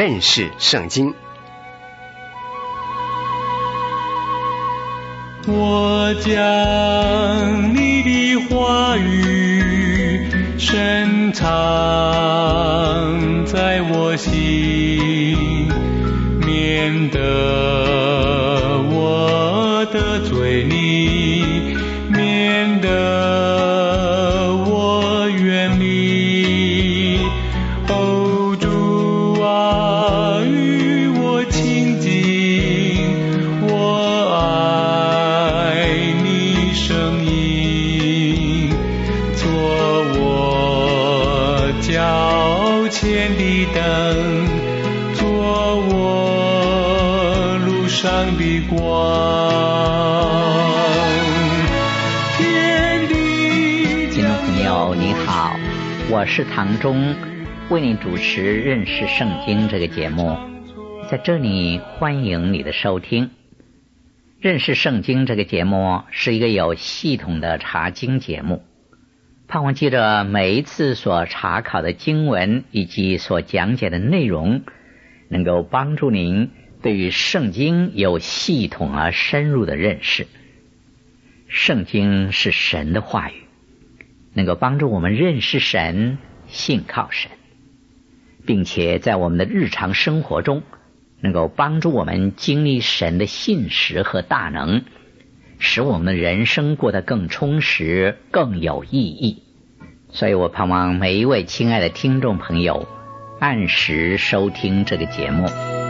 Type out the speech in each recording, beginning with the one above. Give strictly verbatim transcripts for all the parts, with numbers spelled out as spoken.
认识圣经。 我将你的话语深藏在我心，免得我得罪你，免得我远离。哦，主啊，与我亲近，我爱你声音，做我脚前的灯，做我路上的光。 听众朋友你好，我是唐忠，为你主持认识圣经这个节目，在这里欢迎你的收听。认识圣经这个节目是一个有系统的查经节目，盼望借着每一次所查考的经文以及所讲解的内容，能够帮助您对于圣经有系统而深入的认识。圣经是神的话语，能够帮助我们认识神，信靠神，并且在我们的日常生活中能够帮助我们经历神的信实和大能，使我们的人生过得更充实，更有意义。所以我盼望每一位亲爱的听众朋友按时收听这个节目。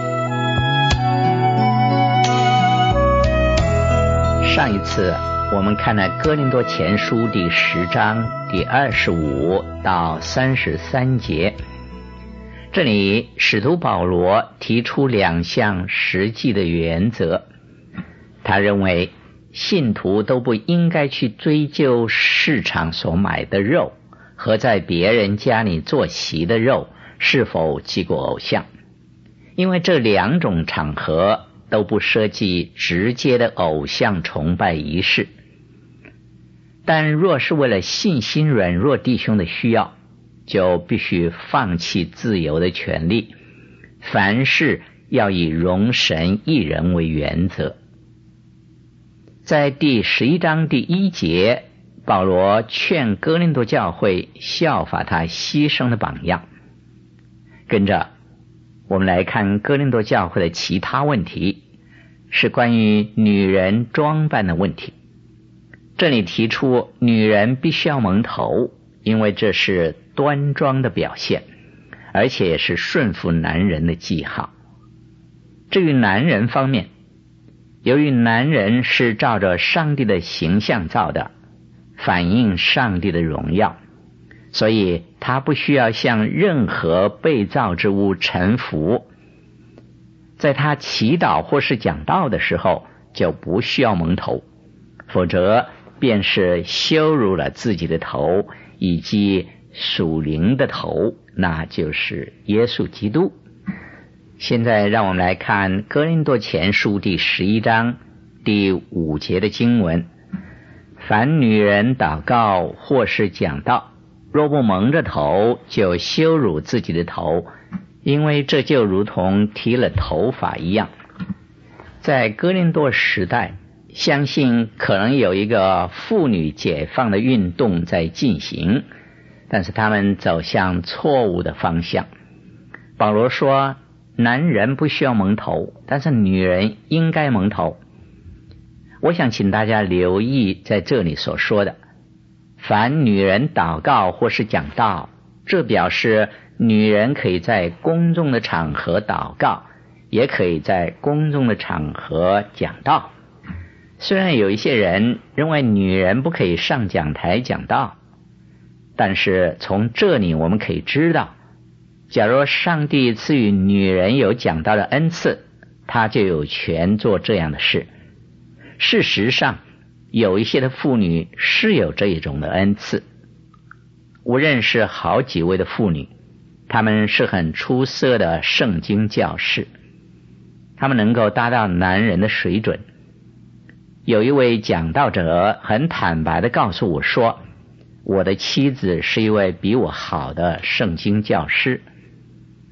上一次我们看了哥林多前书第十章第二十五到三十三节，这里使徒保罗提出两项实际的原则。他认为信徒都不应该去追究市场所买的肉和在别人家里坐席的肉是否祭过偶像，因为这两种场合都不涉及直接的偶像崇拜仪式。但若是为了信心软弱弟兄的需要，就必须放弃自由的权利，凡事要以容神一人为原则。在第十一章第一节，保罗劝哥林多教会效法他牺牲的榜样。跟着我们来看哥林多教会的其他问题，是关于女人装扮的问题。这里提出女人必须要蒙头，因为这是端庄的表现，而且也是顺服男人的记号。至于男人方面，由于男人是照着上帝的形象造的，反映上帝的荣耀，所以他不需要向任何被造之物臣服。在他祈祷或是讲道的时候，就不需要蒙头，否则便是羞辱了自己的头以及属灵的头，那就是耶稣基督。现在让我们来看哥林多前书第十一章第五节的经文：凡女人祷告或是讲道，若不蒙着头，就羞辱自己的头，因为这就如同剃了头发一样。在哥林多时代，相信可能有一个妇女解放的运动在进行，但是他们走向错误的方向。保罗说，男人不需要蒙头，但是女人应该蒙头。我想请大家留意在这里所说的，凡女人祷告或是讲道，这表示女人可以在公众的场合祷告，也可以在公众的场合讲道。虽然有一些人认为女人不可以上讲台讲道，但是从这里我们可以知道，假如上帝赐予女人有讲道的恩赐，她就有权做这样的事。事实上，有一些的妇女是有这一种的恩赐。我认识好几位的妇女，她们是很出色的圣经教士，她们能够达到男人的水准。有一位讲道者很坦白地告诉我说，我的妻子是一位比我好的圣经教师。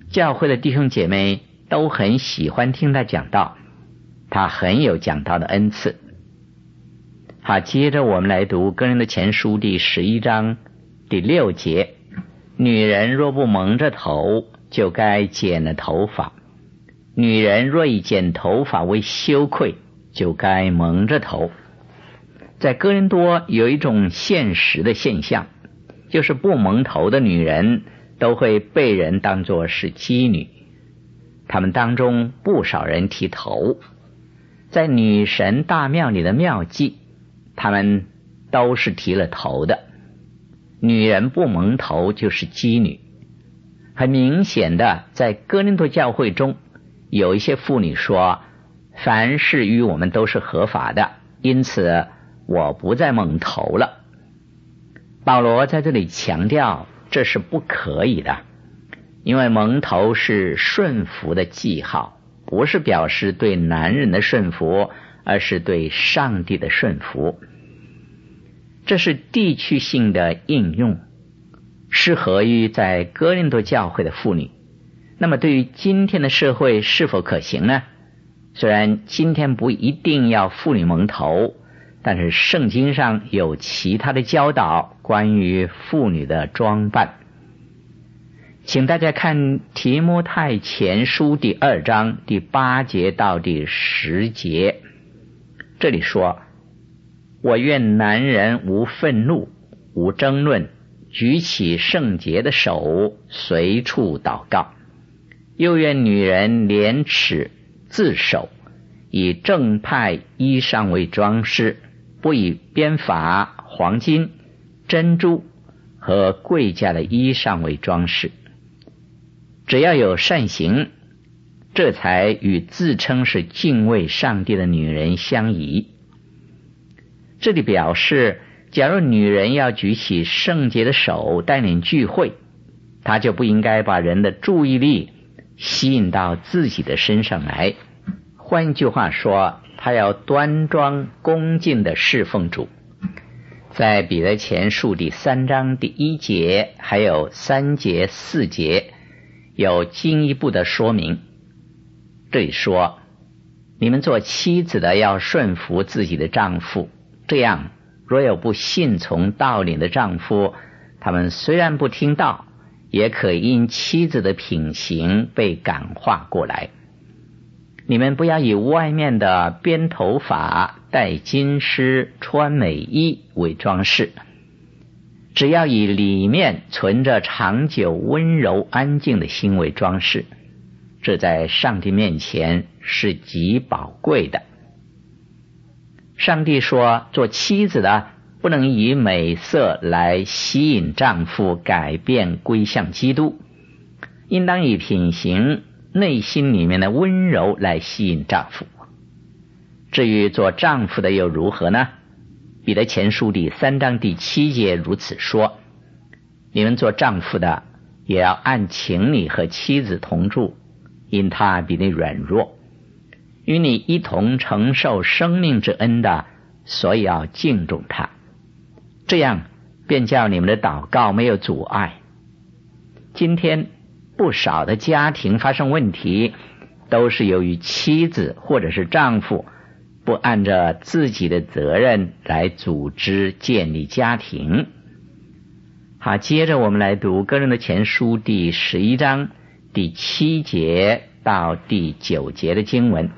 教会的弟兄姐妹都很喜欢听他讲道，他很有讲道的恩赐。好，接着我们来读哥林多前书第十一章第六节，女人若不蒙着头，就该剪了头发；女人若以剪头发为羞愧，就该蒙着头。在哥林多有一种现实的现象，就是不蒙头的女人都会被人当作是妓女，他们当中不少人剃头。在女神大庙里的庙妓，他们都是剃了头的。女人不蒙头就是妓女。很明显的，在哥林多教会中有一些妇女说，凡事与我们都是合法的，因此我不再蒙头了。保罗在这里强调，这是不可以的，因为蒙头是顺服的记号，不是表示对男人的顺服，而是对上帝的顺服。这是地区性的应用，适合于在哥林多教会的妇女。那么对于今天的社会是否可行呢？虽然今天不一定要妇女蒙头，但是圣经上有其他的教导关于妇女的装扮。请大家看提摩太前书第二章第八节到第十节，这里说，我愿男人无愤怒，无争论，举起圣洁的手，随处祷告。又愿女人廉耻自守，以正派衣裳为装饰，不以编发、黄金、珍珠和贵价的衣裳为装饰。只要有善行，这才与自称是敬畏上帝的女人相宜。这里表示，假如女人要举起圣洁的手带领聚会，她就不应该把人的注意力吸引到自己的身上来。换句话说，她要端庄恭敬的侍奉主。在彼得前书第三章第一节还有三节四节有进一步的说明。这里说，你们做妻子的要顺服自己的丈夫，这样若有不信从道理的丈夫，他们虽然不听道，也可因妻子的品行被感化过来。你们不要以外面的编头发、戴金饰、穿美衣为装饰，只要以里面存着长久温柔安静的心为装饰，这在上帝面前是极宝贵的。上帝说，做妻子的不能以美色来吸引丈夫改变归向基督，应当以品行内心里面的温柔来吸引丈夫。至于做丈夫的又如何呢？彼得前书第三章第七节如此说，你们做丈夫的也要按情理和妻子同住，因他比你软弱，与你一同承受生命之恩的，所以要敬重他，这样便叫你们的祷告没有阻碍。今天不少的家庭发生问题，都是由于妻子或者是丈夫不按照自己的责任来组织建立家庭。好，接着我们来读哥林多前书第十一章第七节到第九节的经文。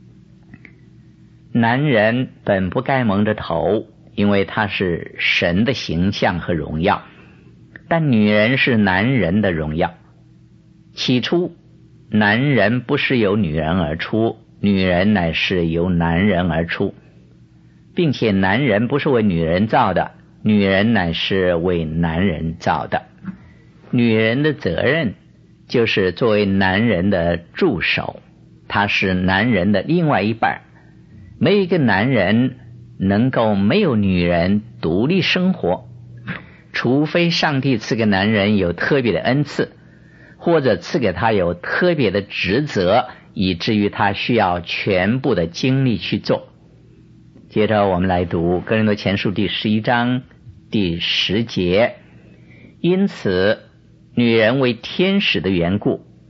男人本不该蒙着头，因为他是神的形象和荣耀，但女人是男人的荣耀。起初男人不是由女人而出，女人乃是由男人而出，并且男人不是为女人造的，女人乃是为男人造的。女人的责任就是作为男人的助手，她是男人的另外一半。没有一个男人能够没有女人独立生活，除非上帝赐给男人有特别的恩赐，或者赐给他有特别的职责，以至于他需要全部的精力去做。接着我们来读哥林多前书第十一章第十节，因此女人为天使的缘故，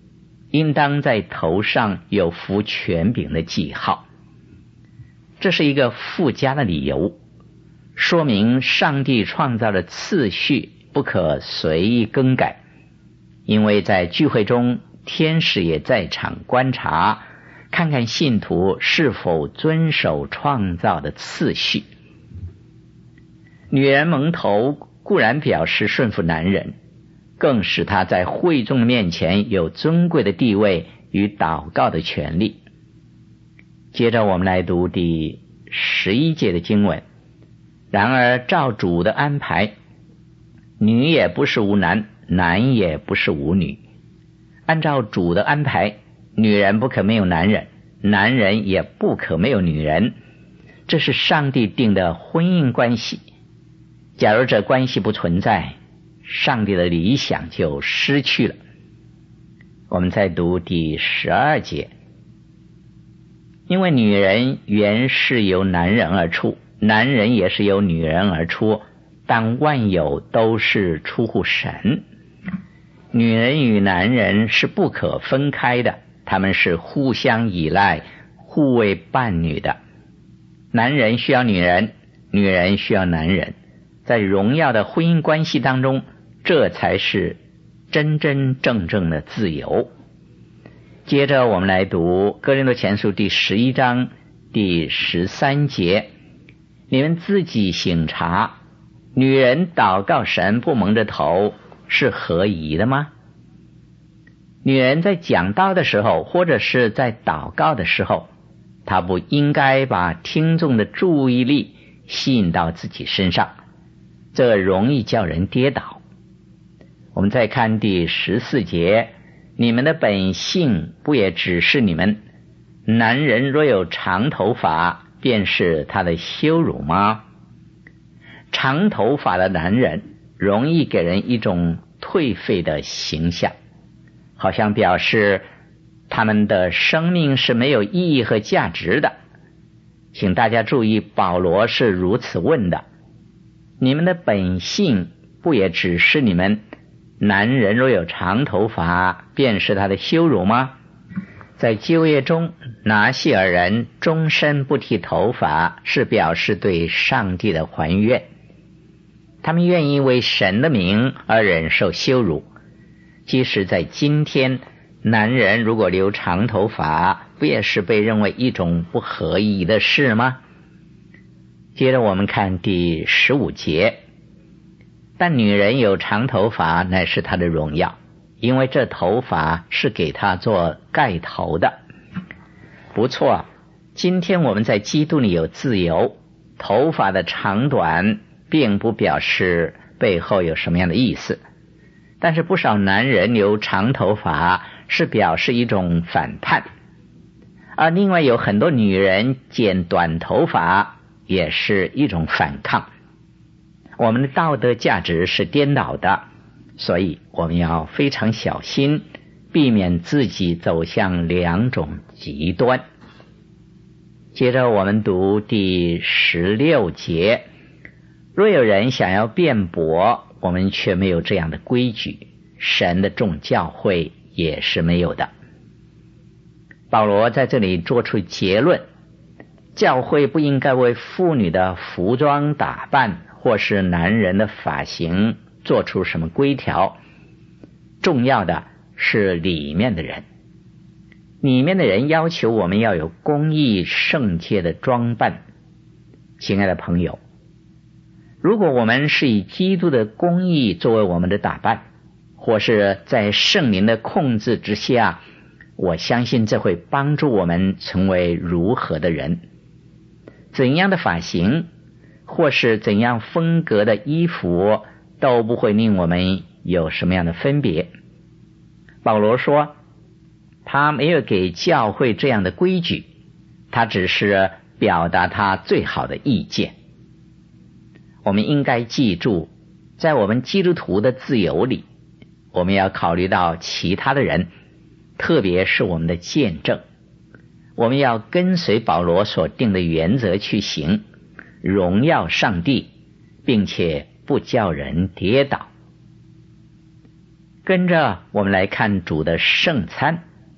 应当在头上有服权柄的记号。这是一个附加的理由，说明上帝创造的次序不可随意更改，因为在聚会中，天使也在场观察，看看信徒是否遵守创造的次序。女人蒙头固然表示顺服男人，更使她在会众面前有尊贵的地位与祷告的权利。接着我们来读第十一节的经文。然而照主的安排，女也不是无男，男也不是无女。按照主的安排，女人不可没有男人，男人也不可没有女人，这是上帝定的婚姻关系。假如这关系不存在，上帝的理想就失去了。我们再读第十二节。因为女人原是由男人而出，男人也是由女人而出，但万有都是出乎神。女人与男人是不可分开的，他们是互相依赖、互为伴侣的。男人需要女人，女人需要男人，在荣耀的婚姻关系当中，这才是真真正正的自由。接着我们来读哥林多前书第十一章第十三节。你们自己省察，女人祷告神不蒙着头是合宜的吗？女人在讲道的时候，或者是在祷告的时候，她不应该把听众的注意力吸引到自己身上，这容易叫人跌倒。我们再看第十四节。你们的本性不也只是你们，男人若有长头发，便是他的羞辱吗？长头发的男人容易给人一种颓废的形象，好像表示他们的生命是没有意义和价值的。请大家注意，保罗是如此问的：你们的本性不也只是你们，男人若有长头发，便是他的羞辱吗？在旧约中，拿细尔人终身不剃头发，是表示对上帝的还愿。他们愿意为神的名而忍受羞辱。即使在今天，男人如果留长头发，不也是被认为一种不合宜的事吗？接着我们看第十五节。但女人有长头发乃是她的荣耀，因为这头发是给她做盖头的。不错，今天我们在基督里有自由，头发的长短并不表示背后有什么样的意思，但是不少男人留长头发是表示一种反叛，而另外有很多女人剪短头发也是一种反抗。我们的道德价值是颠倒的，所以我们要非常小心，避免自己走向两种极端。接着我们读第十六节。若有人想要辩驳，我们却没有这样的规矩，神的众教会也是没有的。保罗在这里做出结论，教会不应该为妇女的服装打扮或是男人的发型做出什么规条，重要的是里面的人。里面的人要求我们要有公义圣洁的装扮。亲爱的朋友，如果我们是以基督的公义作为我们的打扮，或是在圣灵的控制之下，我相信这会帮助我们成为如何的人。怎样的发型或是怎样风格的衣服都不会令我们有什么样的分别。保罗说，他没有给教会这样的规矩，他只是表达他最好的意见。我们应该记住，在我们基督徒的自由里，我们要考虑到其他的人，特别是我们的见证。我们要跟随保罗所定的原则去行，荣耀上帝，并且不叫人跌倒。跟着我们来看主的圣餐。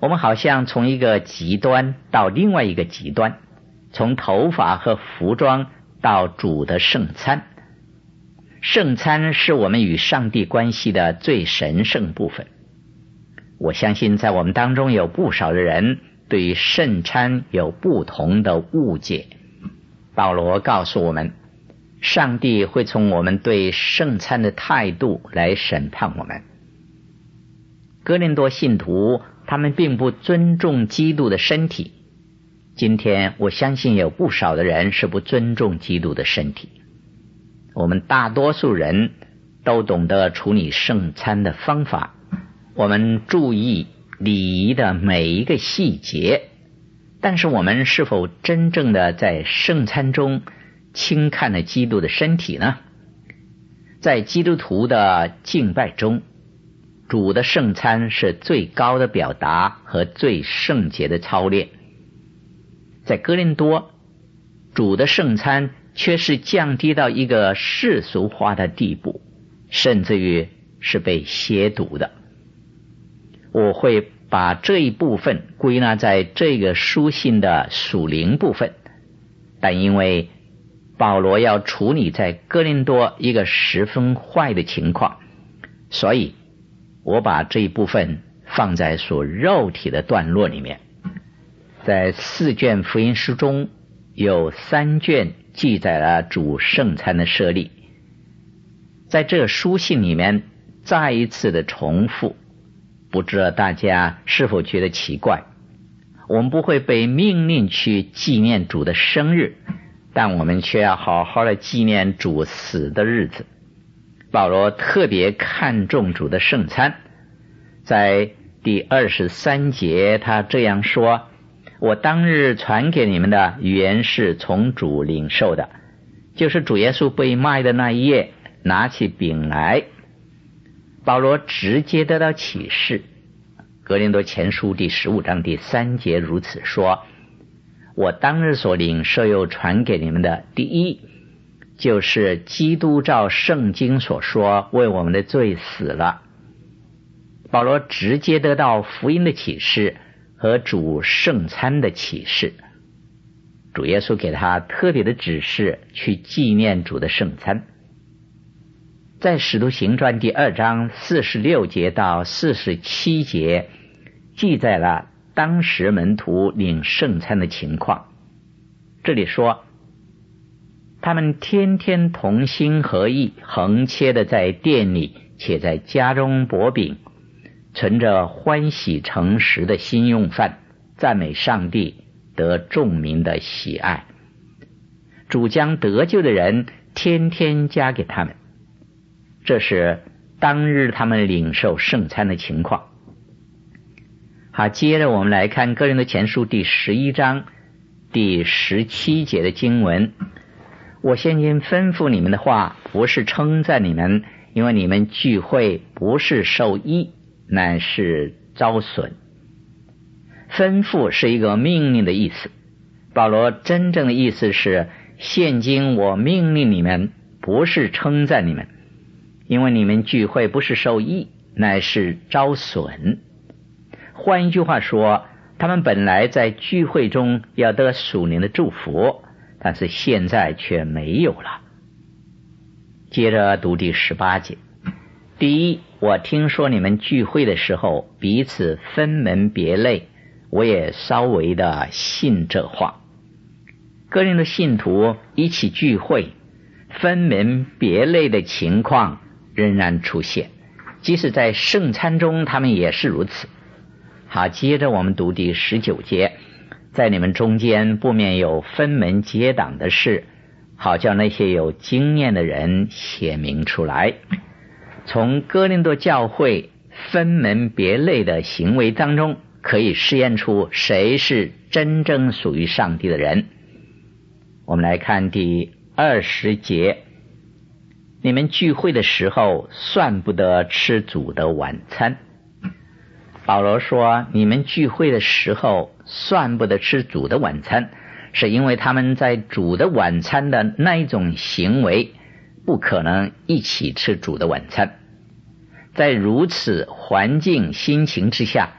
我们好像从一个极端到另外一个极端，从头发和服装到主的圣餐。圣餐是我们与上帝关系的最神圣部分。我相信在我们当中有不少的人对于圣餐有不同的误解。保罗告诉我们，上帝会从我们对圣餐的态度来审判我们。哥林多信徒他们并不尊重基督的身体，今天我相信有不少的人是不尊重基督的身体。我们大多数人都懂得处理圣餐的方法，我们注意礼仪的每一个细节，但是我们是否真正的在圣餐中轻看了基督的身体呢？在基督徒的敬拜中，主的圣餐是最高的表达和最圣洁的操练。在哥林多，主的圣餐却是降低到一个世俗化的地步，甚至于是被亵渎的。我会把这一部分归纳在这个书信的属灵部分，但因为保罗要处理在哥林多一个十分坏的情况，所以我把这一部分放在属肉体的段落里面。在四卷福音书中，有三卷记载了主圣餐的设立。在这书信里面再一次的重复，不知道大家是否觉得奇怪？我们不会被命令去纪念主的生日，但我们却要好好的纪念主死的日子。保罗特别看重主的圣餐，在第二十三节他这样说：我当日传给你们的原是从主领受的，就是主耶稣被卖的那一夜，拿起饼来。保罗直接得到启示，哥林多前书第十五章第三节如此说：我当日所领受又传给你们的，第一就是基督照圣经所说为我们的罪死了。保罗直接得到福音的启示和主圣餐的启示，主耶稣给他特别的指示去纪念主的圣餐。在使徒行传第二章四十六节到四十七节记载了当时门徒领圣餐的情况。这里说，他们天天同心合意，横切的在店里，且在家中擘饼，存着欢喜诚实的心用饭，赞美上帝，得众民的喜爱。主将得救的人天天加给他们。这是当日他们领受圣餐的情况。好，接着我们来看哥林多前书第十一章第十七节的经文。我现今吩咐你们的话，不是称赞你们，因为你们聚会不是受益，乃是遭损。吩咐是一个命令的意思，保罗真正的意思是，现今我命令你们，不是称赞你们，因为你们聚会不是受益，乃是遭损。换一句话说，他们本来在聚会中要得属灵的祝福，但是现在却没有了。接着读第十八节。第一，我听说你们聚会的时候彼此分门别类，我也稍微的信这话。哥林多信徒一起聚会，分门别类的情况仍然出现，即使在圣餐中他们也是如此。好，接着我们读第十九节。在你们中间不免有分门结党的事，好叫那些有经验的人显明出来。从哥林多教会分门别类的行为当中，可以试验出谁是真正属于上帝的人。我们来看第二十节。你们聚会的时候算不得吃主的晚餐。保罗说，你们聚会的时候算不得吃主的晚餐，是因为他们在主的晚餐的那一种行为不可能一起吃主的晚餐。在如此环境心情之下，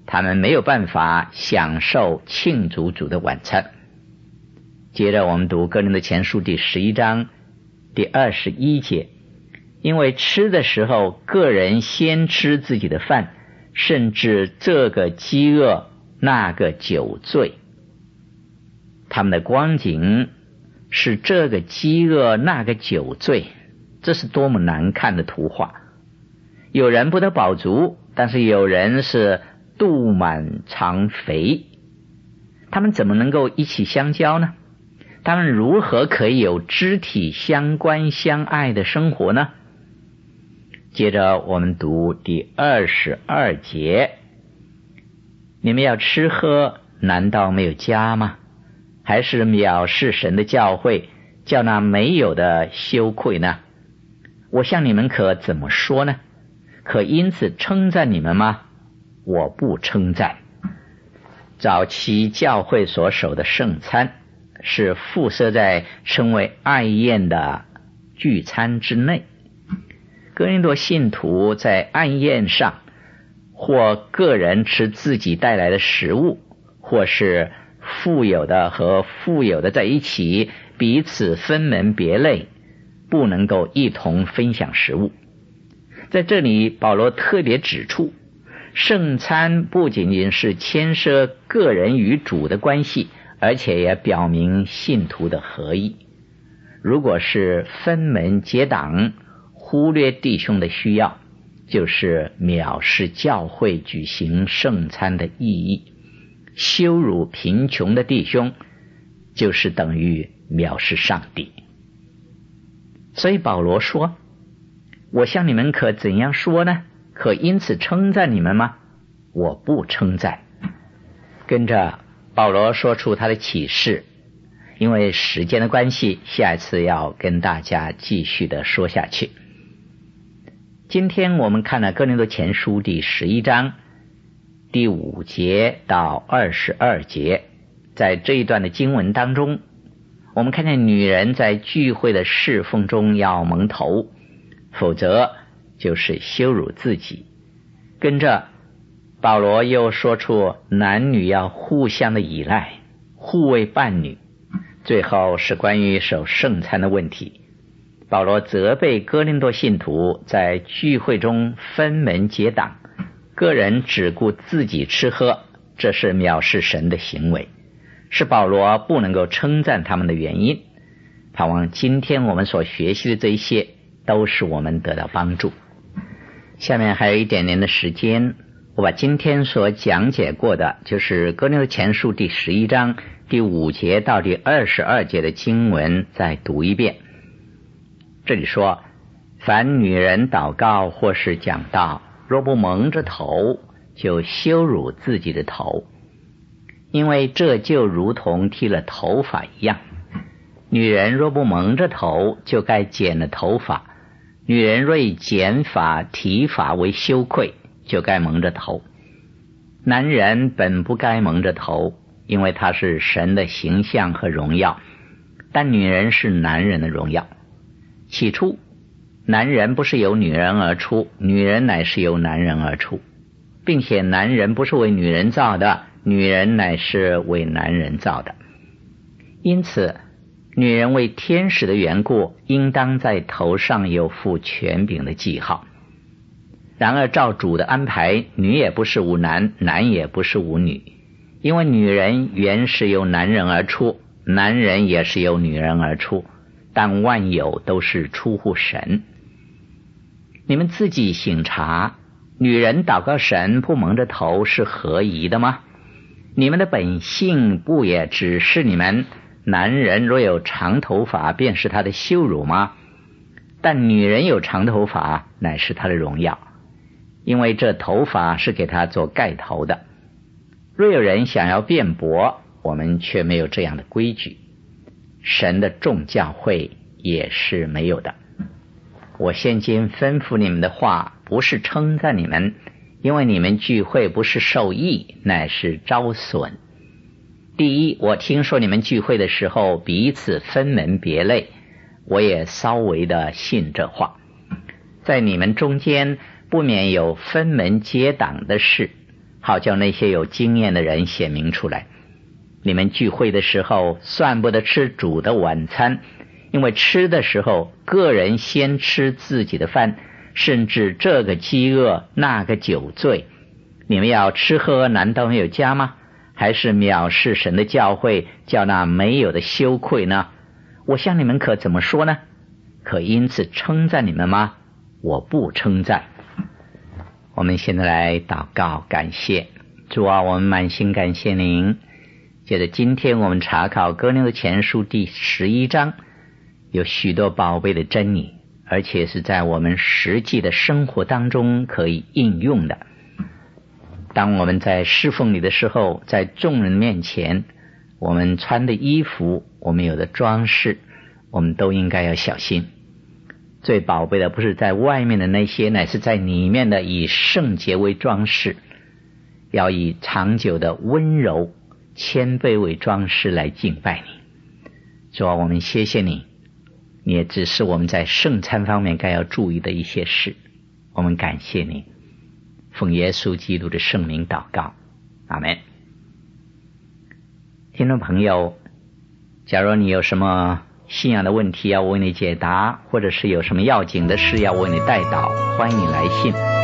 他们没有办法享受庆祝主的晚餐。接着我们读哥林多前书第十一章第二十一节，因为吃的时候个人先吃自己的饭，甚至这个饥饿那个酒醉。他们的光景是这个饥饿那个酒醉，这是多么难看的图画。有人不得饱足，但是有人是肚满肠肥。他们怎么能够一起相交呢？他们如何可以有肢体相关相爱的生活呢？接着我们读第二十二节，你们要吃喝，难道没有家吗？还是藐视神的教会，叫那没有的羞愧呢？我向你们可怎么说呢？可因此称赞你们吗？我不称赞。早期教会所守的圣餐是附设在称为爱宴的聚餐之内。哥林多信徒在爱宴上，或个人吃自己带来的食物，或是富有的和富有的在一起，彼此分门别类，不能够一同分享食物。在这里保罗特别指出，圣餐不仅仅是牵涉个人与主的关系，而且也表明信徒的合一。如果是分门结党，忽略弟兄的需要，就是藐视教会举行圣餐的意义。羞辱贫穷的弟兄，就是等于藐视上帝。所以保罗说，我向你们可怎样说呢？可因此称赞你们吗？我不称赞。跟着保罗说出他的启示，因为时间的关系，下一次要跟大家继续的说下去。今天我们看了哥林多前书第十一章第五节到二十二节，在这一段的经文当中，我们看见女人在聚会的侍奉中要蒙头，否则就是羞辱自己。跟着保罗又说出男女要互相的依赖，互为伴侣。最后是关于守圣餐的问题。保罗责备哥林多信徒在聚会中分门结党，个人只顾自己吃喝，这是藐视神的行为，是保罗不能够称赞他们的原因。盼望今天我们所学习的这一些都使我们得到帮助。下面还有一点点的时间，我把今天所讲解过的，就是哥林多前书第十一章第五节到第二十二节的经文再读一遍。这里说，凡女人祷告或是讲道，若不蒙着头，就羞辱自己的头，因为这就如同剃了头发一样。女人若不蒙着头，就该剪了头发；女人若以剪发剃发为羞愧，就该蒙着头。男人本不该蒙着头，因为他是神的形象和荣耀，但女人是男人的荣耀。起初男人不是由女人而出，女人乃是由男人而出，并且男人不是为女人造的，女人乃是为男人造的。因此女人为天使的缘故，应当在头上有负权柄的记号。然而照主的安排，女也不是无男，男也不是无女，因为女人原是由男人而出，男人也是由女人而出，但万有都是出乎神。你们自己省察，女人祷告神不蒙着头是合宜的吗？你们的本性不也只是你们，男人若有长头发便是他的羞辱吗？但女人有长头发乃是他的荣耀，因为这头发是给他做盖头的。若有人想要辩驳，我们却没有这样的规矩，神的众教会也是没有的。我现今吩咐你们的话，不是称赞你们，因为你们聚会不是受益，乃是招损。第一，我听说你们聚会的时候彼此分门别类，我也稍微的信这话。在你们中间不免有分门结党的事， 好叫那些有经验的人显明出来。你们聚会的时候，算不得吃主的晚餐，因为吃的时候，个人先吃自己的饭，甚至这个饥饿，那个酒醉。你们要吃喝，难道没有家吗？还是藐视神的教会，叫那没有的羞愧呢？我向你们可怎么说呢？可因此称赞你们吗？我不称赞。我们现在来祷告感谢主啊，我们满心感谢您。接着今天我们查考哥林多前书第十一章，有许多宝贝的真理，而且是在我们实际的生活当中可以应用的。当我们在侍奉你的时候，在众人面前，我们穿的衣服，我们有的装饰，我们都应该要小心。最宝贝的不是在外面的那些，乃是在里面的以圣洁为装饰，要以长久的温柔谦卑为装饰来敬拜你。主啊，我们谢谢你，你也指示我们在圣餐方面该要注意的一些事，我们感谢你，奉耶稣基督的圣名祷告，阿们。听众朋友，假如你有什么信仰的问题要为你解答，或者是有什么要紧的事要为你代祷，欢迎你来信。